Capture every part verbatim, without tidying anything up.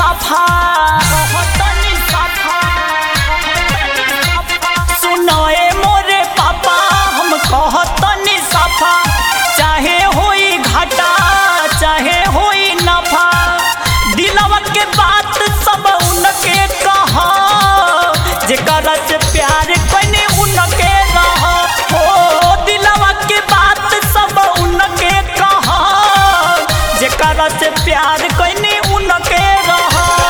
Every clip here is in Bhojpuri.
सफा कहतनी सफा सुनाए मोरे पापा हम कहतनी सफा चाहे होई घाटा चाहे होई नफा दिलवा के बात सब उनके कहा जेकरा से प्यार कने उनके रह हो दिलवा के बात सब उनके कहा जेकरा से प्यार कने उनके रह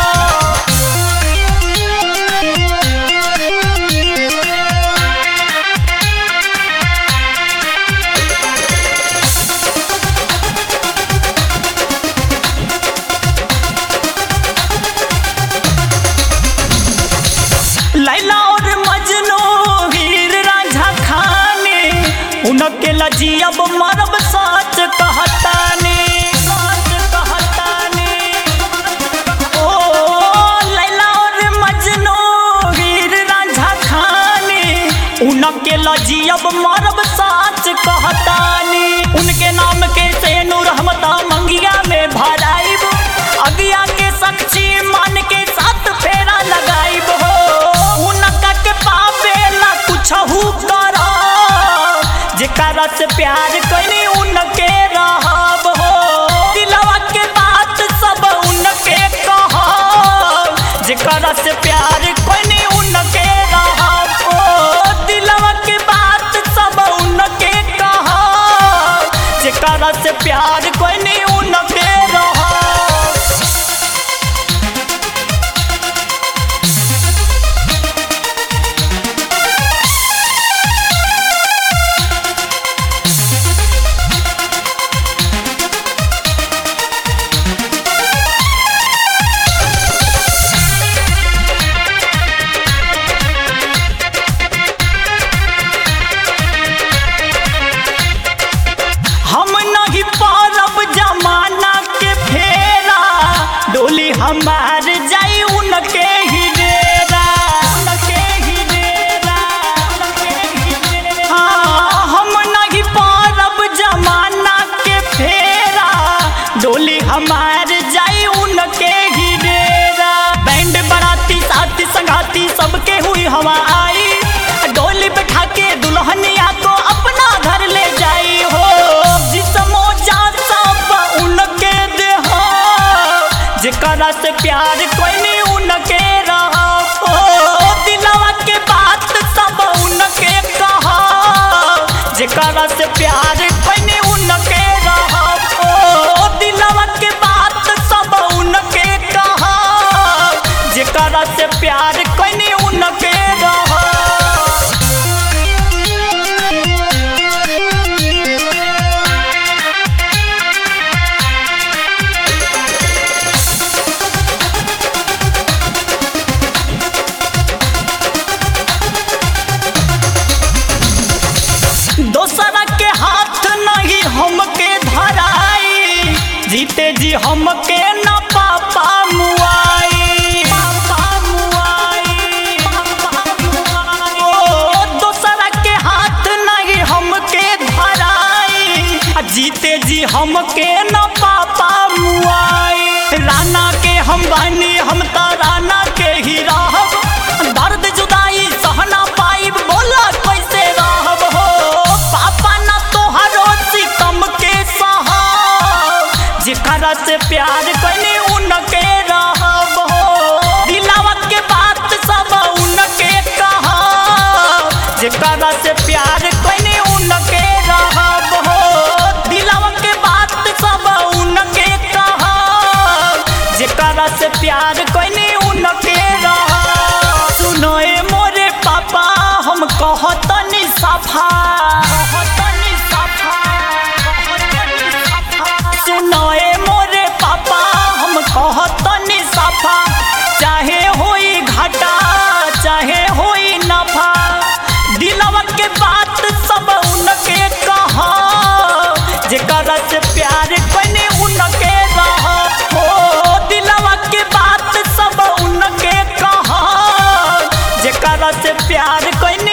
लैला और मजनू हीर रांझा खाने उनके लजियब मरब साच कहताने साच कहताने ओ लैला और मजनू हीर रांझा खाने उनके लजियब मरब साच कहताने उनके नाम के सेनूर रहमता मंगिया में भराइब अगिया के साक्षी मान के साथ फेरा लगाइब हो करा जेकरा से प्यार कनी उनके रहब हो दिलवा के बात सब उनके कहा जेकरा से प्यार कनी उनके रहब हो दिलवा के बात सब उनके कहा जेकरा से प्यार कनी उनके रहब हमार जाई उनके ही डेरा उनके ही डेरा हाँ हम नहीं पारब जमाना के फेरा डोली हमार जाई उनके ही डेरा बैंड बराती साथी संगाती सबके हुई हवा आई डोली बैठा के दुल्हनिया को अपना घर ले जाई हो जिसमो जा सब उनके देहा जेकरा से प्यार कोई नहीं उनके रहा हो दिलवा के बात सब उनके कहा जेकरा से प्यार कोई नहीं उनके रहा हो दिलवा के बात सब उनके कहा जेकरा से प्यार कोई नहीं उनके रहा दोसरा के हाथ नहीं हमके धराई जीते जी हमके न पापा मुआई पापा मुआई ओ दोसरा के हाथ नहीं हमके धराई जीते जी हमके न पापा मुआई राना के हम बनी हम तो राना के ही रहब दर्द जुदाई सहना पाइब बोला कैसे रहब हो जेकरा से प्यार कनी उनके रहब हो दिलवा के बात सब उनके कहा जेकरा से प्यार कनी उनके रहब हो दिलवा के बात सब उनके कहा जेकरा से प्यार कनी उनके रहब सुनोए मोरे पापा हम कहतनी सफा कहतनी सफा सुनोए मोरे पापा हम कहतनी सफा चाहे होई घाटा चाहे होई नफा दिलवा के बात सब उनके कहा जेकरा से प्यार कने उनके रह हो दिलवा के बात सब उनके कहा जेकरा से प्यार कने